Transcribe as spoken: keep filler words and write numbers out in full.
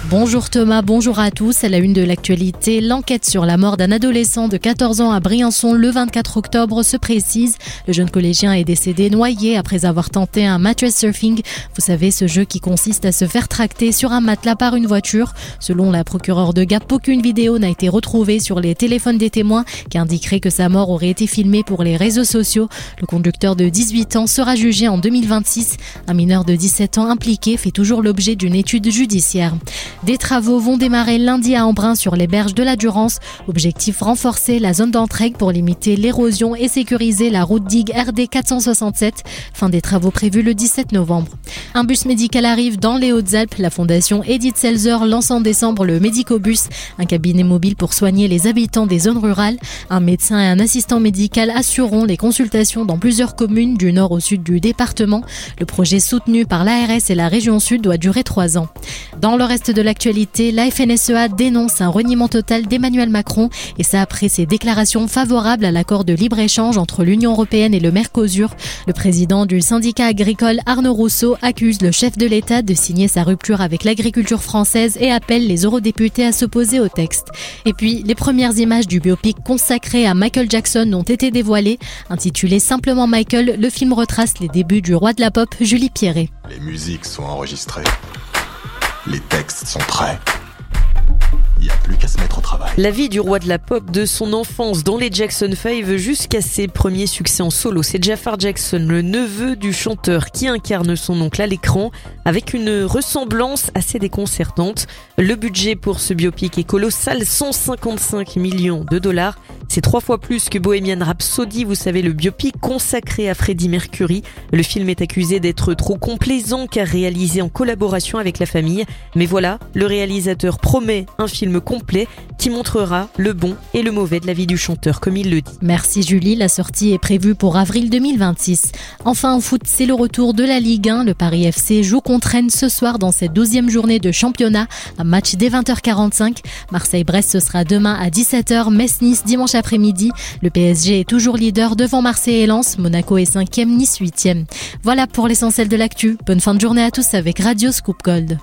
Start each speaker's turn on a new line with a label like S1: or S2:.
S1: Bonjour Thomas, bonjour à tous. À la une de l'actualité, l'enquête sur la mort d'un adolescent de quatorze ans à Briançon le vingt-quatre octobre se précise. Le jeune collégien est décédé noyé après avoir tenté un mattress surfing. Vous savez, ce jeu qui consiste à se faire tracter sur un matelas par une voiture. Selon la procureure de Gap, aucune vidéo n'a été retrouvée sur les téléphones des témoins qui indiquerait que sa mort aurait été filmée pour les réseaux sociaux. Le conducteur de dix-huit ans sera jugé en deux mille vingt-six. Un mineur de dix-sept ans impliqué fait toujours l'objet d'une étude judiciaire. Des travaux vont démarrer lundi à Embrun sur les berges de la Durance. Objectif, renforcer la zone d'entraide pour limiter l'érosion et sécuriser la route digue R D quatre cent soixante-sept. Fin des travaux prévus le dix-sept novembre. Un bus médical arrive dans les Hautes-Alpes. La fondation Edith Selzer lance en décembre le Médicobus, un cabinet mobile pour soigner les habitants des zones rurales. Un médecin et un assistant médical assureront les consultations dans plusieurs communes du nord au sud du département. Le projet soutenu par l'A R S et la région sud doit durer trois ans. Dans le reste de l'actualité, la F N S E A dénonce un reniement total d'Emmanuel Macron et ça après ses déclarations favorables à l'accord de libre-échange entre l'Union européenne et le Mercosur. Le président du syndicat agricole Arnaud Rousseau accuse le chef de l'État de signer sa rupture avec l'agriculture française et appelle les eurodéputés à s'opposer au texte. Et puis, les premières images du biopic consacré à Michael Jackson ont été dévoilées. Intitulé simplement Michael, le film retrace les débuts du roi de la pop, Julie Pierret.
S2: Les musiques sont enregistrées. Les textes sont prêts. Il n'y a plus qu'à se mettre au travail.
S3: La vie du roi de la pop de son enfance dans les Jackson cinq jusqu'à ses premiers succès en solo. C'est Jafar Jackson, le neveu du chanteur qui incarne son oncle à l'écran avec une ressemblance assez déconcertante. Le budget pour ce biopic est colossal, cent cinquante-cinq millions de dollars. C'est trois fois plus que Bohemian Rhapsody, vous savez, le biopic consacré à Freddie Mercury. Le film est accusé d'être trop complaisant car réalisé en collaboration avec la famille. Mais voilà, le réalisateur promet un film complet qui montrera le bon et le mauvais de la vie du chanteur, comme il le dit.
S1: Merci Julie, la sortie est prévue pour avril deux mille vingt-six. Enfin en foot, c'est le retour de la Ligue un. Le Paris F C joue contre Rennes ce soir dans cette douzième journée de championnat. Un match dès vingt heures quarante-cinq. Marseille-Brest, ce sera demain à dix-sept heures. Metz-Nice dimanche après-midi. Le P S G est toujours leader devant Marseille et Lens. Monaco est cinquième, Nice huitième. Voilà pour l'essentiel de l'actu. Bonne fin de journée à tous avec Radio Scoop Gold.